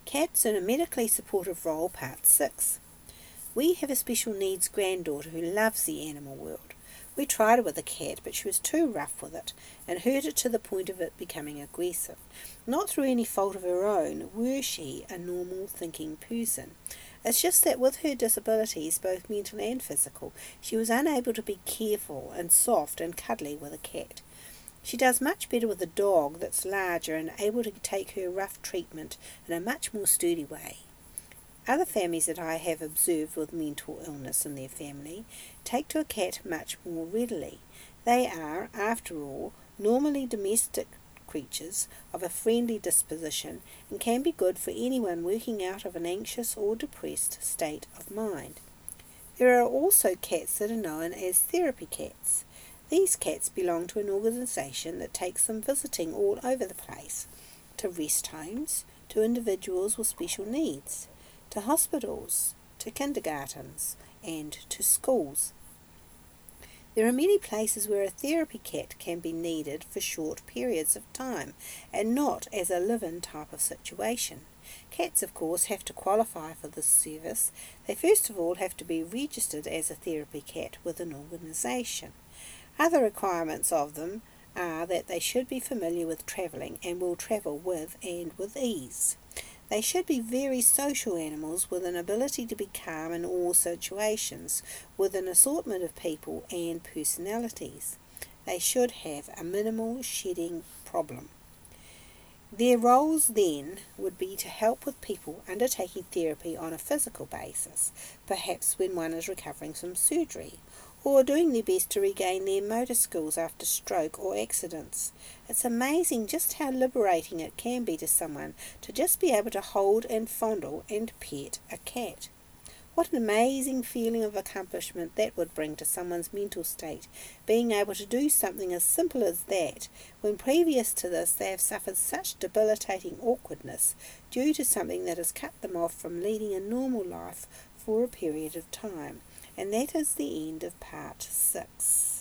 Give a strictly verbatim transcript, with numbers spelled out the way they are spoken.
Cats in a medically supportive role, part six. We have a special needs granddaughter who loves the animal world. We tried it with a cat, but she was too rough with it and hurt it to the point of it becoming aggressive. Not through any fault of her own, were she a normal thinking person. It's just that with her disabilities, both mental and physical, she was unable to be careful and soft and cuddly with a cat. She does much better with a dog that's larger and able to take her rough treatment in a much more sturdy way. Other families that I have observed with mental illness in their family take to a cat much more readily. They are, after all, normally domestic creatures of a friendly disposition and can be good for anyone working out of an anxious or depressed state of mind. There are also cats that are known as therapy cats. These cats belong to an organisation that takes them visiting all over the place, to rest homes, to individuals with special needs, to hospitals, to kindergartens, and to schools. There are many places where a therapy cat can be needed for short periods of time, and not as a live-in type of situation. Cats, of course, have to qualify for this service. They first of all have to be registered as a therapy cat with an organisation. Other requirements of them are that they should be familiar with travelling and will travel with and with ease. They should be very social animals with an ability to be calm in all situations, with an assortment of people and personalities. They should have a minimal shedding problem. Their roles then would be to help with people undertaking therapy on a physical basis, perhaps when one is recovering from surgery, or doing their best to regain their motor skills after stroke or accidents. It's amazing just how liberating it can be to someone to just be able to hold and fondle and pet a cat. What an amazing feeling of accomplishment that would bring to someone's mental state, being able to do something as simple as that, when previous to this they have suffered such debilitating awkwardness due to something that has cut them off from leading a normal life for a period of time. And that is the end of part six.